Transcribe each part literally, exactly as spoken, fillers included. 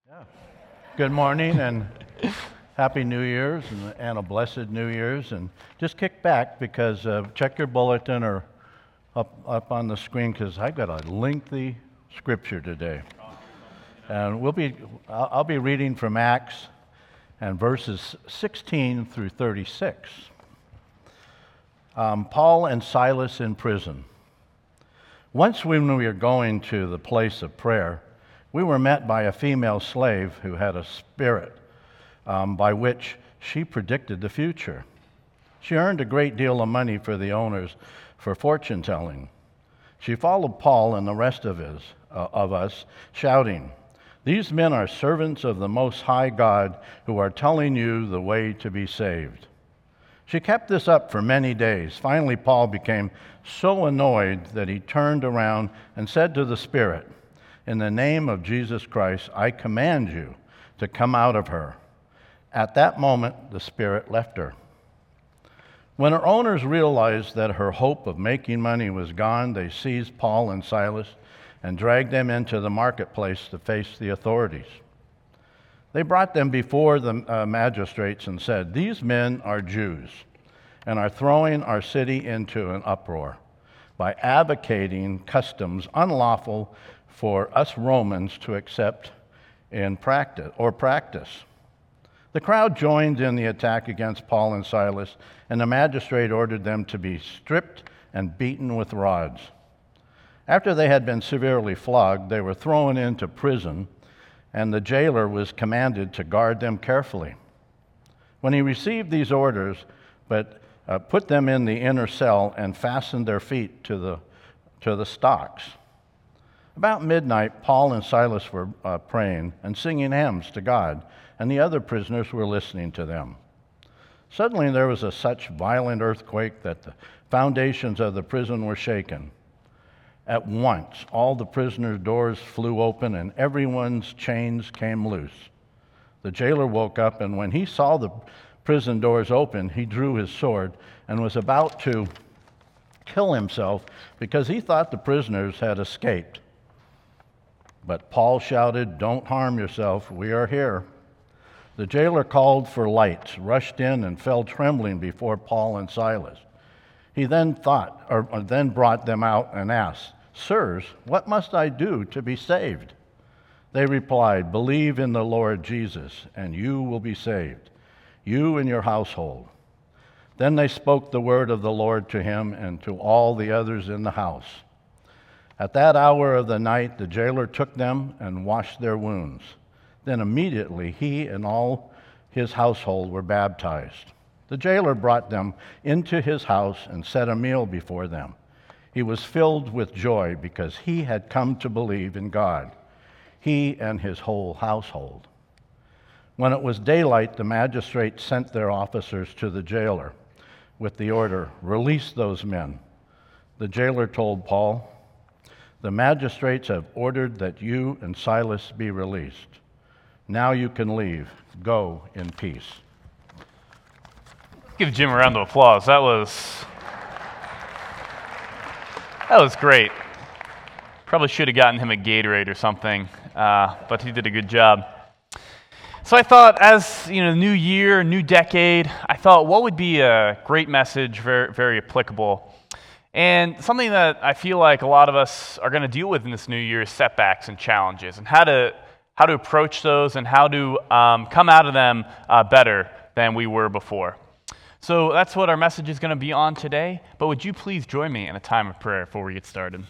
Yeah. Good morning and Happy New Year's and, and a blessed New Year's. And just kick back because uh, check your bulletin or up, up on the screen because I've got a lengthy scripture today. And we'll be, I'll, I'll be reading from Acts and verses sixteen through thirty-six. Um, Paul and Silas in prison. Once when we were going to the place of prayer, we were met by a female slave who had a spirit um, by which she predicted the future. She earned a great deal of money for the owners for fortune telling. She followed Paul and the rest of, his, uh, of us, shouting, "These men are servants of the Most High God who are telling you the way to be saved." She kept this up for many days. Finally, Paul became so annoyed that he turned around and said to the spirit, "In the name of Jesus Christ, I command you to come out of her." At that moment, the spirit left her. When her owners realized that her hope of making money was gone, they seized Paul and Silas and dragged them into the marketplace to face the authorities. They brought them before the uh, magistrates and said, "These men are Jews and are throwing our city into an uproar by advocating customs unlawful for us Romans to accept in practice or practice." The crowd joined in the attack against Paul and Silas, and the magistrate ordered them to be stripped and beaten with rods. After they had been severely flogged, they were thrown into prison, and the jailer was commanded to guard them carefully. When he received these orders, but uh, put them in the inner cell and fastened their feet to the to the stocks. About midnight, Paul and Silas were uh, praying and singing hymns to God, and the other prisoners were listening to them. Suddenly there was a such violent earthquake that the foundations of the prison were shaken. At once, all the prisoners' doors flew open and everyone's chains came loose. The jailer woke up, and when he saw the prison doors open, he drew his sword and was about to kill himself because he thought the prisoners had escaped. But Paul shouted, "Don't harm yourself, we are here." The jailer called for lights, rushed in, and fell trembling before Paul and Silas. He then thought, or, or then brought them out and asked, "Sirs, what must I do to be saved?" They replied, "Believe in the Lord Jesus, and you will be saved, you and your household." Then they spoke the word of the Lord to him and to all the others in the house. At that hour of the night, the jailer took them and washed their wounds. Then immediately he and all his household were baptized. The jailer brought them into his house and set a meal before them. He was filled with joy because he had come to believe in God, he and his whole household. When it was daylight, the magistrates sent their officers to the jailer with the order, "Release those men." The jailer told Paul, "The magistrates have ordered that you and Silas be released. Now you can leave. Go in peace." Give Jim a round of applause. That was that was great. Probably should have gotten him a Gatorade or something, uh, but he did a good job. So I thought, as you know, new year, new decade, I thought what would be a great message, very, very applicable, and something that I feel like a lot of us are going to deal with in this new year is setbacks and challenges, and how to how to approach those and how to um, come out of them uh, better than we were before. So that's what our message is going to be on today. But would you please join me in a time of prayer before we get started?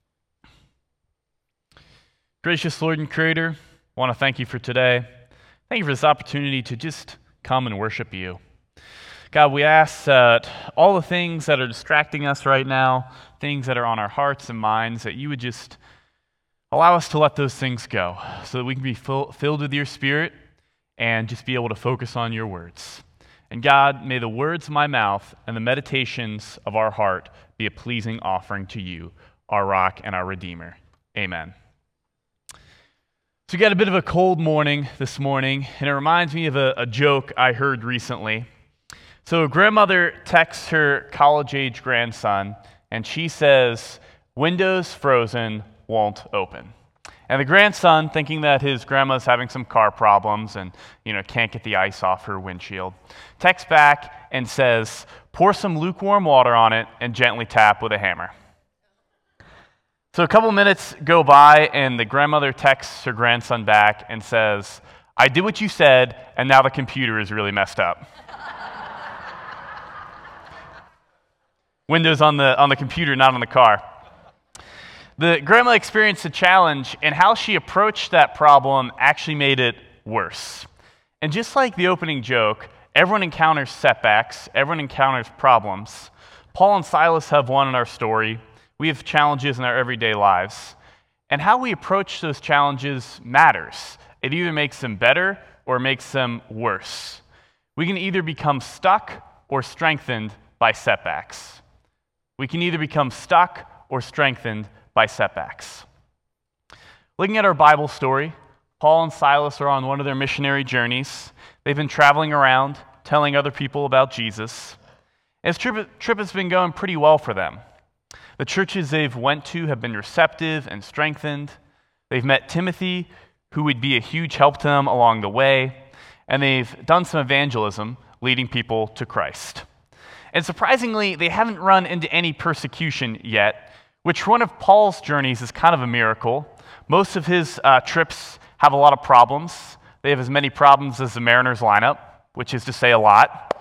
Gracious Lord and Creator, I want to thank you for today. Thank you for this opportunity to just come and worship you. God, we ask that all the things that are distracting us right now, things that are on our hearts and minds, that you would just allow us to let those things go so that we can be full, filled with your Spirit and just be able to focus on your words. And God, may the words of my mouth and the meditations of our heart be a pleasing offering to you, our rock and our Redeemer. Amen. So we got a bit of a cold morning this morning, and it reminds me of a, a joke I heard recently. So a grandmother texts her college-age grandson, and she says, "Windows frozen, won't open." And the grandson, thinking that his grandma's having some car problems and, you know, can't get the ice off her windshield, texts back and says, "Pour some lukewarm water on it and gently tap with a hammer." So a couple minutes go by, and the grandmother texts her grandson back and says, "I did what you said, and now the computer is really messed up." Windows on the on the computer, not on the car. The grandma experienced a challenge, and how she approached that problem actually made it worse. And just like the opening joke, everyone encounters setbacks, everyone encounters problems. Paul and Silas have one in our story. We have challenges in our everyday lives. And how we approach those challenges matters. It either makes them better or makes them worse. We can either become stuck or strengthened by setbacks. We can either become stuck or strengthened by setbacks. Looking at our Bible story, Paul and Silas are on one of their missionary journeys. They've been traveling around, telling other people about Jesus. This trip, trip has been going pretty well for them. The churches they've went to have been receptive and strengthened. They've met Timothy, who would be a huge help to them along the way, and they've done some evangelism, leading people to Christ. And surprisingly, they haven't run into any persecution yet, which one of Paul's journeys is kind of a miracle. Most of his uh, trips have a lot of problems. They have as many problems as the Mariners lineup, which is to say a lot.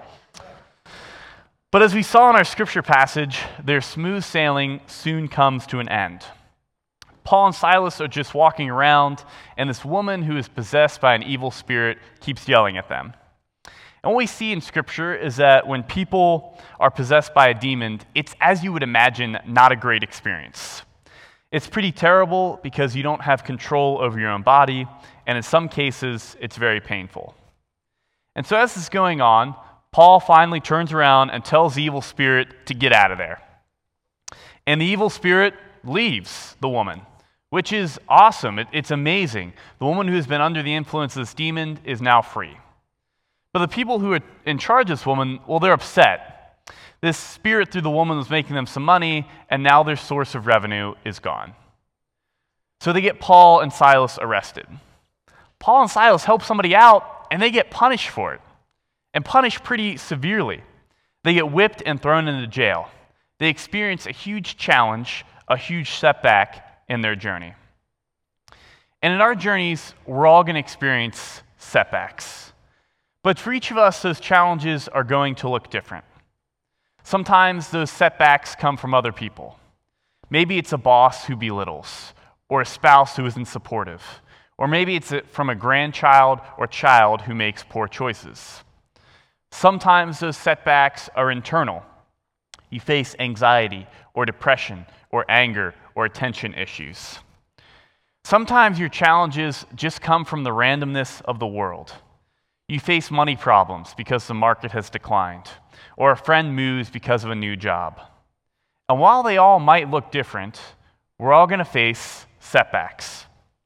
But as we saw in our scripture passage, their smooth sailing soon comes to an end. Paul and Silas are just walking around, and this woman who is possessed by an evil spirit keeps yelling at them. And what we see in Scripture is that when people are possessed by a demon, it's, as you would imagine, not a great experience. It's pretty terrible because you don't have control over your own body, and in some cases, it's very painful. And so as this is going on, Paul finally turns around and tells the evil spirit to get out of there. And the evil spirit leaves the woman, which is awesome. It, it's amazing. The woman who has been under the influence of this demon is now free. But the people who are in charge of this woman, well, they're upset. This spirit through the woman was making them some money, and now their source of revenue is gone. So they get Paul and Silas arrested. Paul and Silas help somebody out, and they get punished for it, and punished pretty severely. They get whipped and thrown into jail. They experience a huge challenge, a huge setback in their journey. And in our journeys, we're all going to experience setbacks. But for each of us, those challenges are going to look different. Sometimes those setbacks come from other people. Maybe it's a boss who belittles, or a spouse who isn't supportive, or maybe it's from a grandchild or child who makes poor choices. Sometimes those setbacks are internal. You face anxiety or depression or anger or attention issues. Sometimes your challenges just come from the randomness of the world. You face money problems because the market has declined, or a friend moves because of a new job. And while they all might look different, we're all going to face setbacks.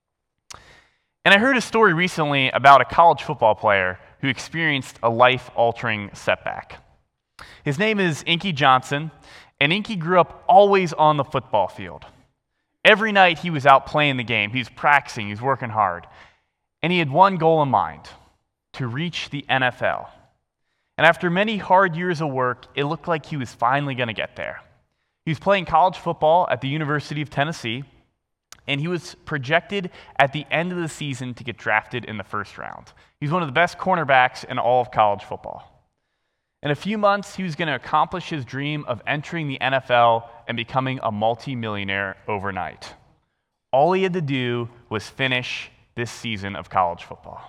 And I heard a story recently about a college football player who experienced a life-altering setback. His name is Inky Johnson, and Inky grew up always on the football field. Every night he was out playing the game. He was practicing, he was working hard. And he had one goal in mind: to reach the N F L. And after many hard years of work, it looked like he was finally going to get there. He was playing college football at the University of Tennessee, and he was projected at the end of the season to get drafted in the first round. He's one of the best cornerbacks in all of college football. In a few months, he was going to accomplish his dream of entering the N F L and becoming a multimillionaire overnight. All he had to do was finish this season of college football.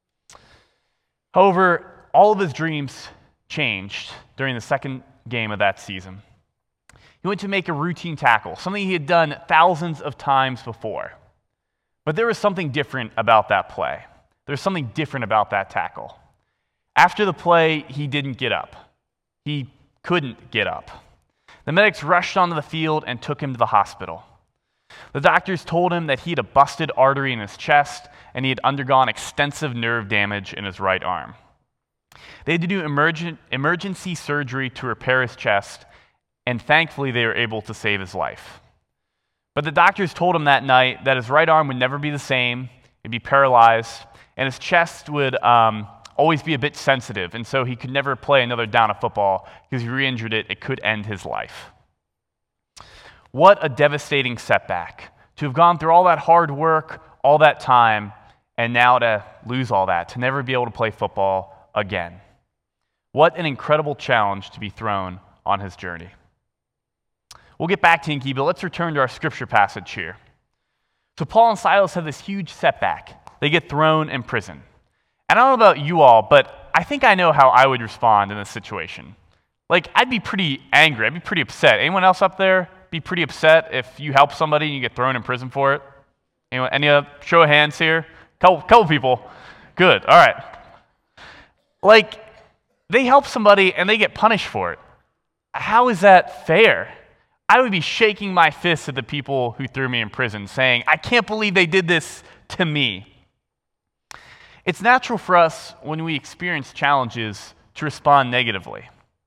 However, all of his dreams changed during the second game of that season. He went to make a routine tackle, something he had done thousands of times before. But there was something different about that play. There was something different about that tackle. After the play, he didn't get up. He couldn't get up. The medics rushed onto the field and took him to the hospital. The doctors told him that he had a busted artery in his chest and he had undergone extensive nerve damage in his right arm. They had to do emergent, emergency surgery to repair his chest, and thankfully they were able to save his life. But the doctors told him that night that his right arm would never be the same, it'd be paralyzed, and his chest would um, always be a bit sensitive, and so he could never play another down of football because if he re-injured it, it could end his life. What a devastating setback. To have gone through all that hard work, all that time, and now to lose all that, to never be able to play football again. What an incredible challenge to be thrown on his journey. We'll get back to Inky, but let's return to our scripture passage here. So Paul and Silas have this huge setback. They get thrown in prison. And I don't know about you all, but I think I know how I would respond in this situation. Like, I'd be pretty angry. I'd be pretty upset. Anyone else up there be pretty upset if you help somebody and you get thrown in prison for it? Anyone, any uh, show of hands here? Couple, couple people. Good. All right. Like, they help somebody and they get punished for it. How is that fair? I would be shaking my fists at the people who threw me in prison, saying, I can't believe they did this to me. It's natural for us when we experience challenges to respond negatively.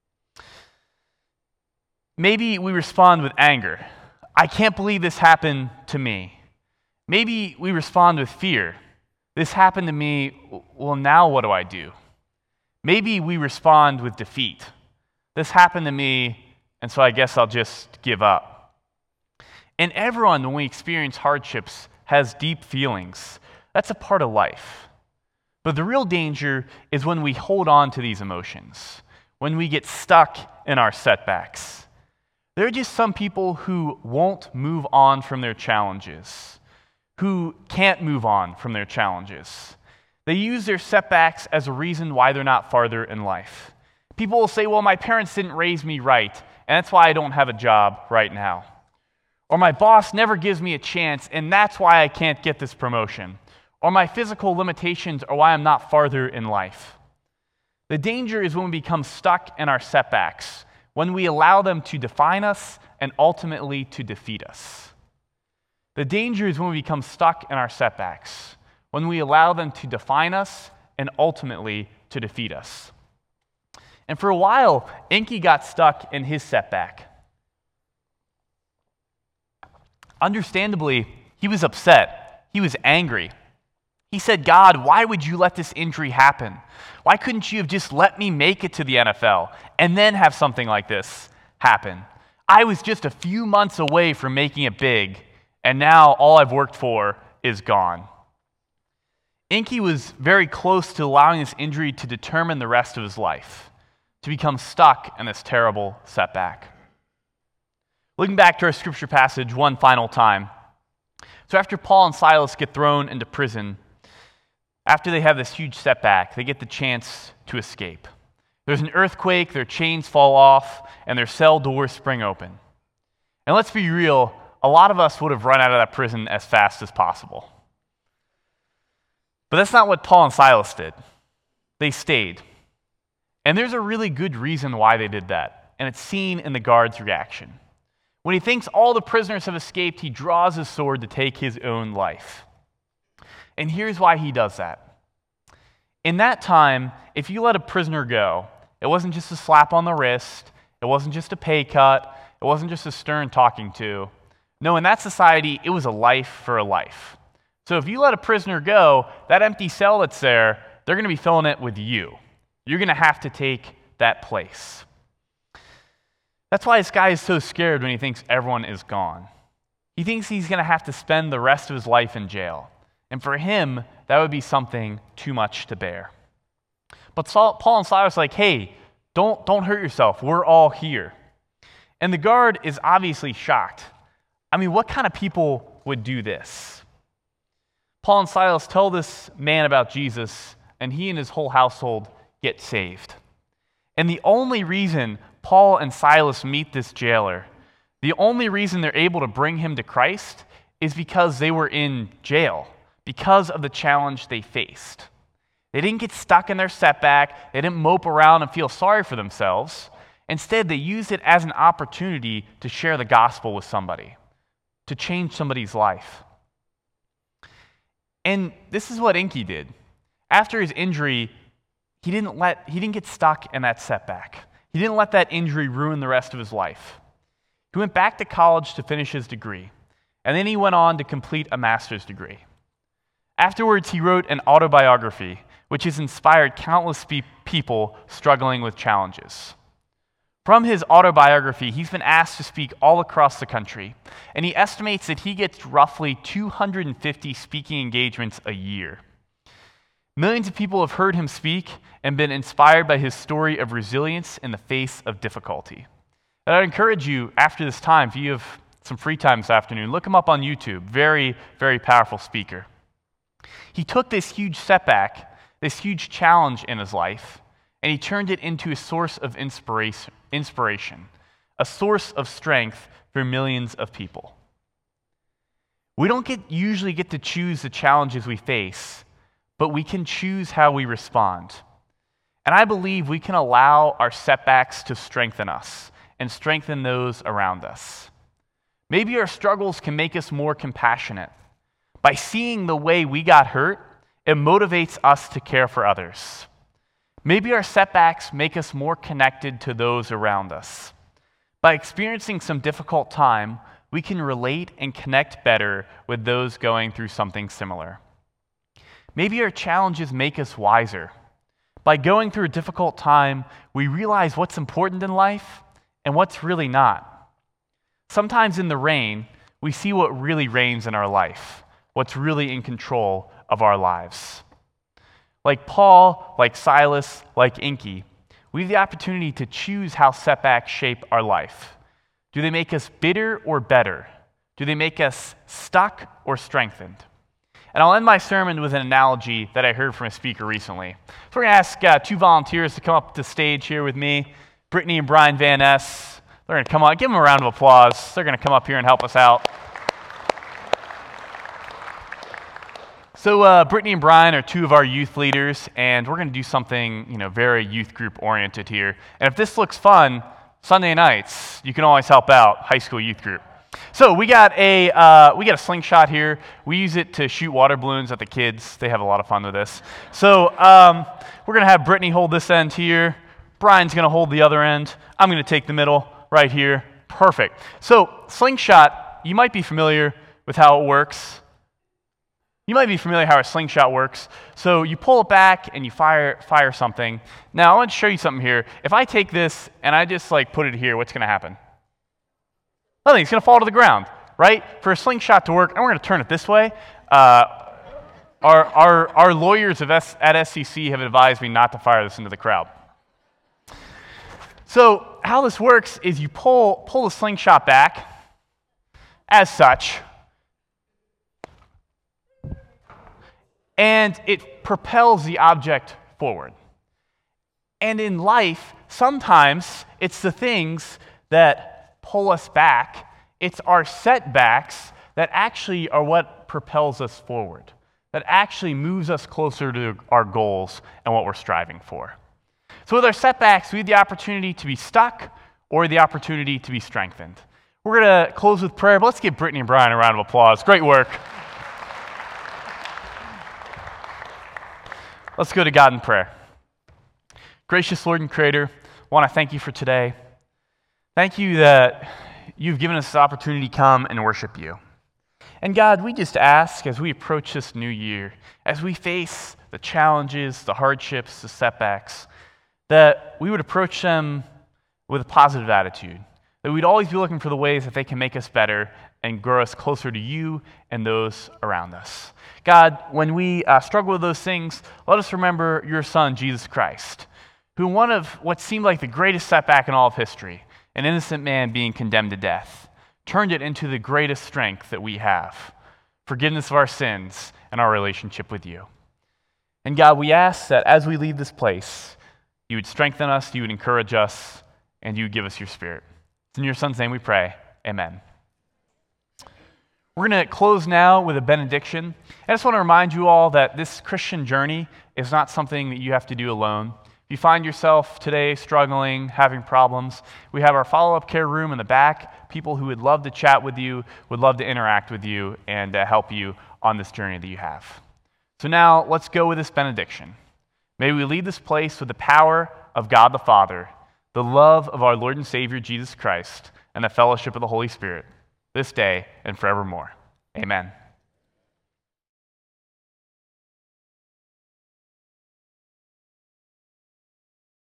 Maybe we respond with anger. I can't believe this happened to me. Maybe we respond with fear. This happened to me, well, now what do I do? Maybe we respond with defeat. This happened to me, and so I guess I'll just give up. And everyone, when we experience hardships, has deep feelings. That's a part of life. But the real danger is when we hold on to these emotions, when we get stuck in our setbacks. There are just some people who won't move on from their challenges, who can't move on from their challenges. They use their setbacks as a reason why they're not farther in life. People will say, well, my parents didn't raise me right, and that's why I don't have a job right now. Or my boss never gives me a chance, and that's why I can't get this promotion. Or my physical limitations are why I'm not farther in life. The danger is when we become stuck in our setbacks, when we allow them to define us and ultimately to defeat us. The danger is when we become stuck in our setbacks, when we allow them to define us and ultimately to defeat us. And for a while, Inky got stuck in his setback. Understandably, he was upset. He was angry. He said, God, why would you let this injury happen? Why couldn't you have just let me make it to the N F L and then have something like this happen? I was just a few months away from making it big, and now all I've worked for is gone. Inky was very close to allowing this injury to determine the rest of his life, to become stuck in this terrible setback. Looking back to our scripture passage one final time. So after Paul and Silas get thrown into prison, after they have this huge setback, they get the chance to escape. There's an earthquake, their chains fall off, and their cell doors spring open. And let's be real, a lot of us would have run out of that prison as fast as possible. But that's not what Paul and Silas did. They stayed. And there's a really good reason why they did that, and it's seen in the guard's reaction. When he thinks all the prisoners have escaped, he draws his sword to take his own life. And here's why he does that. In that time, if you let a prisoner go, it wasn't just a slap on the wrist, it wasn't just a pay cut, it wasn't just a stern talking to. No, in that society, it was a life for a life. So if you let a prisoner go, that empty cell that's there, they're going to be filling it with you. You're going to have to take that place. That's why this guy is so scared when he thinks everyone is gone. He thinks he's going to have to spend the rest of his life in jail. And for him, that would be something too much to bear. But Saul, Paul and Silas are like, hey, don't, don't hurt yourself. We're all here. And the guard is obviously shocked. I mean, what kind of people would do this? Paul and Silas tell this man about Jesus, and he and his whole household get saved. And the only reason Paul and Silas meet this jailer, the only reason they're able to bring him to Christ is because they were in jail, because of the challenge they faced. They didn't get stuck in their setback. They didn't mope around and feel sorry for themselves. Instead, they used it as an opportunity to share the gospel with somebody, to change somebody's life. And this is what Inky did. After his injury, he didn't let he didn't get stuck in that setback. He didn't let that injury ruin the rest of his life. He went back to college to finish his degree. and then he went on to complete a master's degree. Afterwards, he wrote an autobiography, which has inspired countless pe- people struggling with challenges. From his autobiography, he's been asked to speak all across the country, and he estimates that he gets roughly two hundred fifty speaking engagements a year. Millions of people have heard him speak and been inspired by his story of resilience in the face of difficulty. And I'd encourage you, after this time, if you have some free time this afternoon, look him up on YouTube. Very, very powerful speaker. He took this huge setback, this huge challenge in his life, and he turned it into a source of inspiration, inspiration, a source of strength for millions of people. We don't get, usually get to choose the challenges we face, but we can choose how we respond. And I believe we can allow our setbacks to strengthen us and strengthen those around us. Maybe our struggles can make us more compassionate. By seeing the way we got hurt, it motivates us to care for others. Maybe our setbacks make us more connected to those around us. By experiencing some difficult time, we can relate and connect better with those going through something similar. Maybe our challenges make us wiser. By going through a difficult time, we realize what's important in life and what's really not. Sometimes in the rain, we see what really reigns in our life, what's really in control of our lives. Like Paul, like Silas, like Inky, we have the opportunity to choose how setbacks shape our life. Do they make us bitter or better? Do they make us stuck or strengthened? And I'll end my sermon with an analogy that I heard from a speaker recently. So we're going to ask uh, two volunteers to come up to the stage here with me, Brittany and Brian Van Ness. They're going to come on. Give them a round of applause. They're going to come up here and help us out. So uh, Brittany and Brian are two of our youth leaders, and we're going to do something, you know, very youth group oriented here. And if this looks fun, Sunday nights, you can always help out high school youth group. So we got a uh, we got a slingshot here. We use it to shoot water balloons at the kids. They have a lot of fun with this. So um, we're going to have Brittany hold this end here. Brian's going to hold the other end. I'm going to take the middle right here. Perfect. So slingshot, you might be familiar with how it works. You might be familiar how a slingshot works. So you pull it back and you fire fire something. Now I want to show you something here. If I take this and I just like put it here, what's going to happen? Nothing. It's going to fall to the ground, right? For a slingshot to work, and we're going to turn it this way. Uh, our, our, our lawyers of S, at S C C have advised me not to fire this into the crowd. So how this works is you pull, pull the slingshot back as such, and it propels the object forward. And in life, sometimes it's the things that pull us back. It's our setbacks that actually are what propels us forward, that actually moves us closer to our goals and what we're striving for. So with our setbacks, we have the opportunity to be stuck or the opportunity to be strengthened. We're going to close with prayer, but let's give Brittany and Brian a round of applause. Great work. Let's go to God in prayer. Gracious Lord and Creator, I want to thank you for today. Thank you that you've given us this opportunity to come and worship you. And God, we just ask as we approach this new year, as we face the challenges, the hardships, the setbacks, that we would approach them with a positive attitude, that we'd always be looking for the ways that they can make us better and grow us closer to you and those around us. God, when we uh, struggle with those things, let us remember your Son, Jesus Christ, who one of what seemed like the greatest setback in all of history, an innocent man being condemned to death, turned it into the greatest strength that we have, forgiveness of our sins and our relationship with you. And God, we ask that as we leave this place, you would strengthen us, you would encourage us, and you would give us your Spirit. It's in your Son's name we pray. Amen. We're going to close now with a benediction. I just want to remind you all that this Christian journey is not something that you have to do alone. If you find yourself today struggling, having problems, we have our follow-up care room in the back. People who would love to chat with you, would love to interact with you, and uh, help you on this journey that you have. So now, let's go with this benediction. May we leave this place with the power of God the Father, the love of our Lord and Savior Jesus Christ, and the fellowship of the Holy Spirit, this day and forevermore. Amen.